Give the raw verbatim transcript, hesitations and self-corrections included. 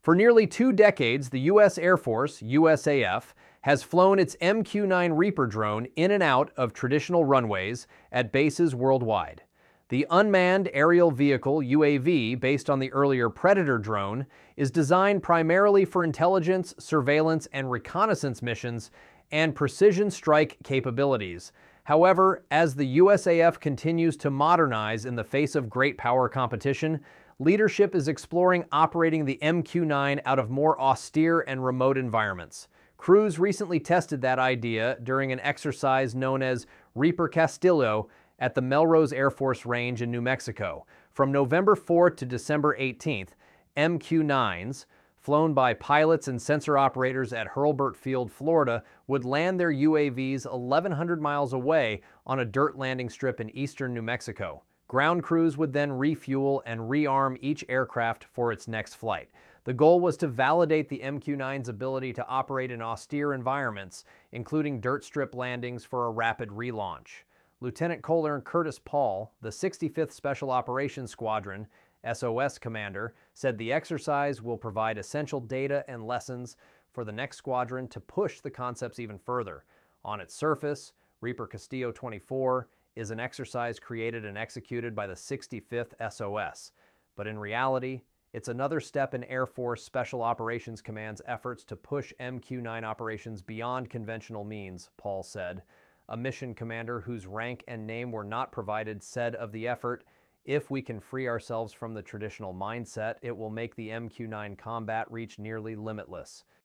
For nearly two decades, the U S Air Force, U S A F, has flown its M Q nine Reaper drone in and out of traditional runways at bases worldwide. The unmanned aerial vehicle, U A V, based on the earlier Predator drone, is designed primarily for intelligence, surveillance, and reconnaissance missions and precision strike capabilities. However, as the U S A F continues to modernize in the face of great power competition, leadership is exploring operating the M Q nine out of more austere and remote environments. Crews recently tested that idea during an exercise known as Reaper Castillo at the Melrose Air Force Range in New Mexico. From November fourth to December eighteenth, M Q nines, flown by pilots and sensor operators at Hurlburt Field, Florida, would land their U A Vs eleven hundred miles away on a dirt landing strip in eastern New Mexico. Ground crews would then refuel and rearm each aircraft for its next flight. The goal was to validate the M Q nine's ability to operate in austere environments, including dirt strip landings for a rapid relaunch. Lieutenant Colonel Curtis Paul, the sixty-fifth Special Operations Squadron, S O S commander, said the exercise will provide essential data and lessons for the next squadron to push the concepts even further. On its surface, Reaper Castillo twenty-four is an exercise created and executed by the sixty-fifth S O S. But in reality, it's another step in Air Force Special Operations Command's efforts to push M Q nine operations beyond conventional means, Paul said. A mission commander whose rank and name were not provided said of the effort, "If we can free ourselves from the traditional mindset, it will make the M Q nine combat reach nearly limitless."